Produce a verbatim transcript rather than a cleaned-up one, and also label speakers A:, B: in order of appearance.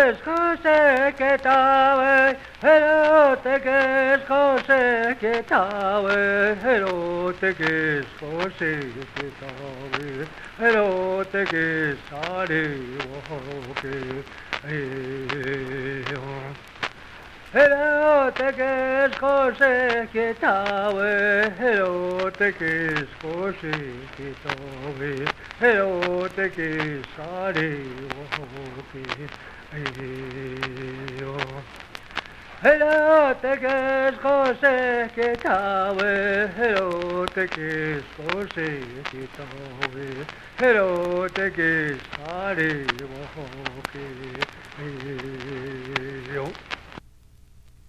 A: es José que tawe, erote que es José que tawe, erote que es José que tawe, erote que sare woke, erote que es José que tawe, erote que es José que tawe, erote que sare woke. Erote que es José que tawe, erote que es José que tawe, erote que sare woke.